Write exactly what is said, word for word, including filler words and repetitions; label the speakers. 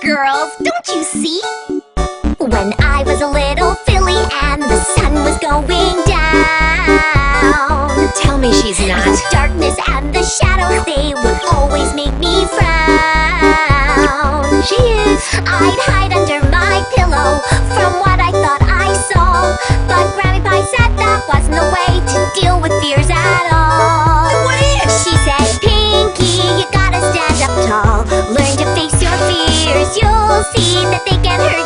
Speaker 1: girls, don't you see? When I was a little filly and the sun was going down,
Speaker 2: Tell me she's not.
Speaker 1: the darkness and the shadows, they would always make me frown.
Speaker 2: She is.
Speaker 1: I'd hide under my pillow from what I thought I saw, but Grammy Pie said that wasn't the way to deal with fears at all.
Speaker 2: What is?
Speaker 1: She said, Pinky, you gotta stand up tall. Learn to face your fears. You'll see that they can hurt